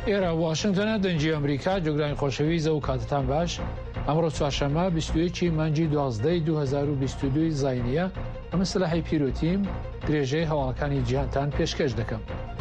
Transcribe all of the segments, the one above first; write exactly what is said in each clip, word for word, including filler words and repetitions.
ئێرە واشنگتنە دەنجی ئەمریکا جۆگرانی خۆشەویست و کاتتان باش. ئەمڕۆ چوارشەممە بیست و یەکی مانگی دوازدەی دوو هەزار و بیست و دوو زاینیە ئەمە سلەحی پیرۆتیم درێژەی هەواڵەکانی جیهانتان پێشکەش دەکەم.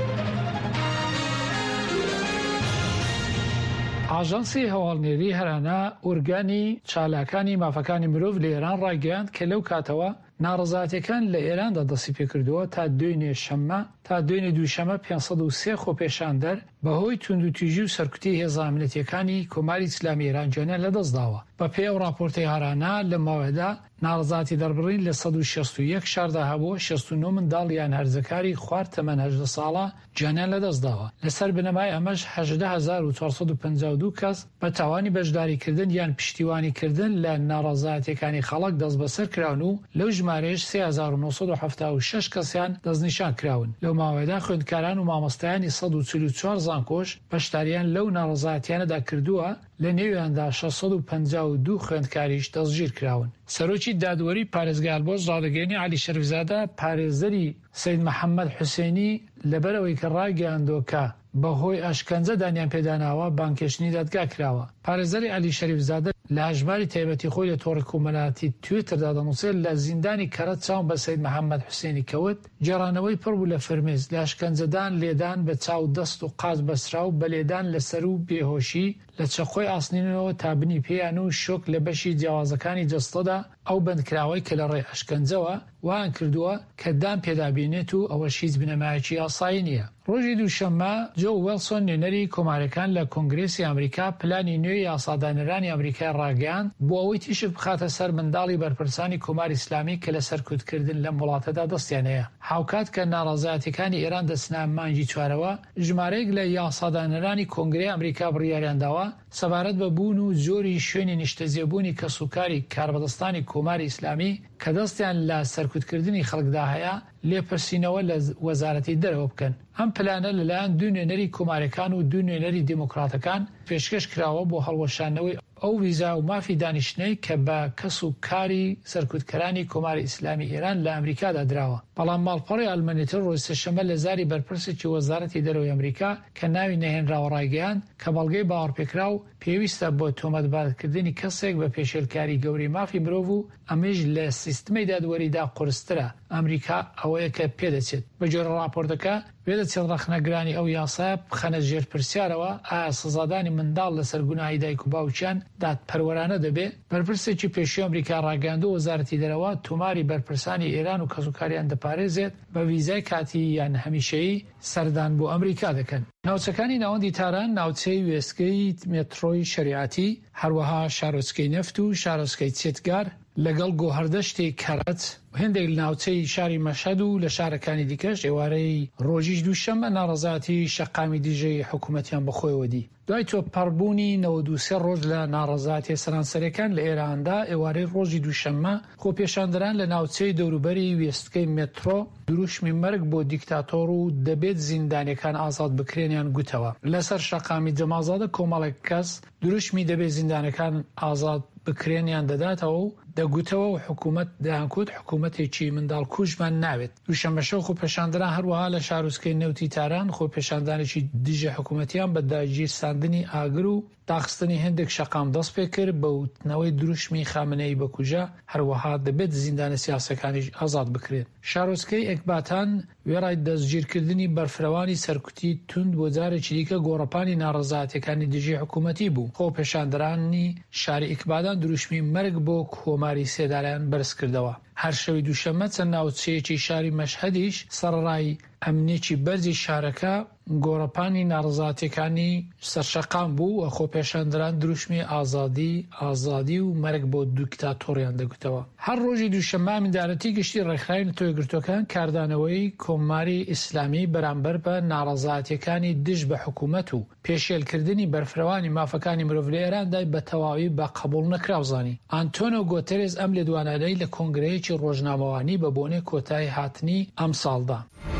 ئاژانسی هەواڵنێری هەرانە ئۆرگانی چالاکانی مافەکانی مرۆڤ لە ئێران ڕایگەیاند کە لەو کاتەوە ناڕەزایەتیەکان لە ئێراندا دەستی پێکردووە تا دوێنێ شەممە تا دوێنێ دووشەمە پێنجسەد و سێ خۆپێشاندەر بەهۆی توندوتیژی و سەرکوتی هێزە ئەمنیەتیەکانی کۆماری ئیسلامی ئێران جێنە لەدەستداوە. بە پێی ئەو راپۆرتەی هەرانە لە ماوەدا ناڕەزایەتی دەربڕین لە سەد و شەست و یەک شاردا هەبووە شەست و نۆ منداڵ یان هەرزەکاری خوارد تەمەن هەژدە ساڵە گیانیان لەدەستداوە. لەسەر بنەمای ئەمەش هەژدە هەزار و چوارسەد و پەنجا و دوو کەس بە تاوانی بەشداریکردن یان پشتیوانیکردن لە ناڕەزایەتیەکانی خەڵک دەست بەسەر کراون و لەو ژمارەیەش سێ هەزار و نۆ سەد و هەفتاد و شەش کەسیان دەستنیشان کراون. لەو ماوەیەدا خوێندکاران و مامۆستایانی سەد و چل و چوار زانکۆش بەشداریان لەو ناڕەزایەتیانەدا کردووە، لە نێویاندا شەشسەد و پەنجا و دوو خوێندکاریش دەستگیر کراون. سەرۆکی دادوەری پارێزگای ئەلبۆرز ڕادەگەیەنی عەلی شەریفزادە پارێزەری سەید محەممەد حوسێنی لەبەرەوەی کە ڕایگەیاندووە کە بەهۆی ئەشکەنجە دانیان پێداناوە بانکێشنی دادگا کراوە. پارێزەری عەلی شەریفزادە لە هەژماری تایبەتی خۆی لە تۆڕی کۆمەڵایەتی تویتردا دەنووسێت لە زیندانی کەرەت چاوم بە سەید محەممەد حوسێنی کەوت گێڕانەوەی پڕ بوو لە فرمێز، لە ئەشکەنجەدان لێدان بە چاو دەست و قاز بەسرا و بە لێدان لەسەر و بێهۆشی لە چەخۆی ئاسنینەوە تابنی پێیان و شۆک لە بەشی جیاوازەکانی جەستەدا ئەو بەندکراوەی کە لە ڕێی ئەشکەنجەوە وان کردووە کە دام پێدابێنێت و ئەوە هیچ بنەمایەکی ئاسایی نییە. ڕۆژی دووشەممە جۆ وێلسۆن نوێنەری کۆمارەکان لە کۆنگرێسی ئەمریکا پلانی نوێی یاسادانەرانی ئەمریکای ڕاگەیاند بۆ ئەوەی تیشک بخاتە سەر منداڵی بەرپرسانی کۆماری ئیسلامی کە لە سەرکوتکردن لەم وڵاتەدا دەستیان هەیە. هاوکات کە ناڕەزایەتیەکانی ئێران دەچنە مانگی چوارەوە ژمارەیەک لە یاسادانەرانی کۆنگرەی ئەمریکا بڕیاریانداوە سەبارەت بە بوون و زۆری شوێنی نیشتەجێبوونی کەسوکاری کاربەدەستانی کۆماری ئیسلامی کە دەستیان لە سەرکوتکردنی خەڵکدا هەیە لێپرسینەوە لە وەزارەتی دەرەوە بکەن. ئەم پلانە لەلایەن دوو نوێنەری کۆمارەکان و دوو نوێنەری دیموکراتەکان پێشکەش کراوە بۆ هەڵوەشانەوەی ئەو ویزا و مافی دانیشتنەی کە بە کەس و کاری سەرکوتکەرانی کۆماری ئیسلامی ئێران لە ئەمریکادا درراوە. بەڵام ماڵپەڕی ئەلمانیتر ڕۆژ سێشەممە لە زاری بەرپرسێکی وەزارەتی دەرەوەی ئەمریکا کە ناوی نەهێنراوە ڕایگەیاند کە بەڵگەی باوەڕپێکرا و پێویستە بۆ تۆمەتبارکردنی کەسێک بە پێشێلکاری گەوری مافی مرۆڤ و ئەمەش لە سیستمی دادوەریدا قورسترە ئەمریکا ئەوەیە کە پێدەچێت. بە جۆرە راپۆرتەکە پێدەچێت ڕەخنەگرانی ئەو یاسایە بخەنە ژێرپرسیارەوە ئایا سزادانی منداڵ لەسەر گوناهی دایک و باوچیان دادپەروەرانە دەبێت. بەرپرسێکی پێشووی ئەمریکا ڕاگەیاندووە وەزارەتی دەرەوە تۆماری بەرپرسانی ئێران و کەسوکاریان دەپارێزێت بە ویزای کاتی یان هەمیشەیی سەردان بۆ ئەمریکا دەکەن. ناوچەکانی ناوەندی تاران ناوچەی وێستگەی مێترۆی شریعەتی، هەروەها شارۆچکەی نەفت و شارۆچکەی چێتگار لەگەڵ گۆهەردەشتی کەرەت هەندێک ناوچەی شاری مەشهەد و لە شارەکانی دیکەش ئێوارەی ڕۆژیش دووشەممە ناڕەزایەتی شەقامی دیژەی حکوومەتیان بەخۆیەوە دی. دوای تۆپەڕبوونی نەوە دو سێ ڕۆژ لە ناڕەزایەتی سەرانسەرەکان لە ئێراندا ئێوارەی ڕۆژی دووشەممە خۆپێشاندەران لە ناوچەی دەوروبەری وێستگەی مێترۆ دروشمی مەرگ بۆ دیکتاتۆر و دەبێت زیندانیەکان ئازاد بکرێنیان گوتەوە. لەسەر شەقامی جەمازادە کۆمەڵێک کەس دروشمی دەبێت زیندانەکان ئازاد بکرێنیان دەداتەوە و دەگوتەوە و حکوومەت دەیانکوت حکوومەتێکی منداڵ کوژمان ناوێت. دووشەممە شەو خۆپێشاندەران هەروەها لە شارۆچکەی نەوتی تاران خۆپێشاندانێکی دژە حکوومەتیان بە داگیرساندنی ئاگر و داخستنی هەندێک شەقام دەست پێ کرد بە وتنەوەی دروشمی خامنەی بەکوژە، هەروەها دەبێت زیندانە سیاسەکانیش ئازاد بکرێت. شارۆچکەی ئەکباتان وێڕای دەستگیرکردنی بەرفرەوانی سەرکوتی تند بۆ جارێکی دیکە گۆڕەپانی ناڕەزایەتیەکانی دژی حکوومەتی بوو. خۆپێشاندەرانی شاری ئەکباتان دروشمی مەرگ بۆ کۆماری سێداران بەرز کردەوە. هەر شەوی دووشەممە چەند ناوچەیەکی شاری مەشهەدیش سەرڕای ئەمنێکی بەرزی شارەکە گۆڕەپانی ناڕەزایەتیەکانی سەرشەقام بوو و خۆپێشاندەران دروشمی ئازادی ئازادی و مەرگ بۆ دیکتاتۆریان دەگوتەوە. هەر ڕۆژی دووشەممە میندارەتی گشتی ڕێکخراوی نەتەوەیەکگرتووەکان کاردانەوەی کۆماری ئیسلامی بەرامبەر بە ناڕەزایەتیەکانی دژ بە حکوومەت و پێشێلکردنی بەرفرەوانی مافەکانی مرۆڤ لە ئێراندا بە تەواوی بە قبوڵ نەکراوزانی. ئانتۆنیۆ گۆتێرێز ئەم لێدوانانەی لە کۆنگرەیەکی ڕۆژنامەوانی بە بۆنەی کۆتایی هاتنی ئەم ساڵدا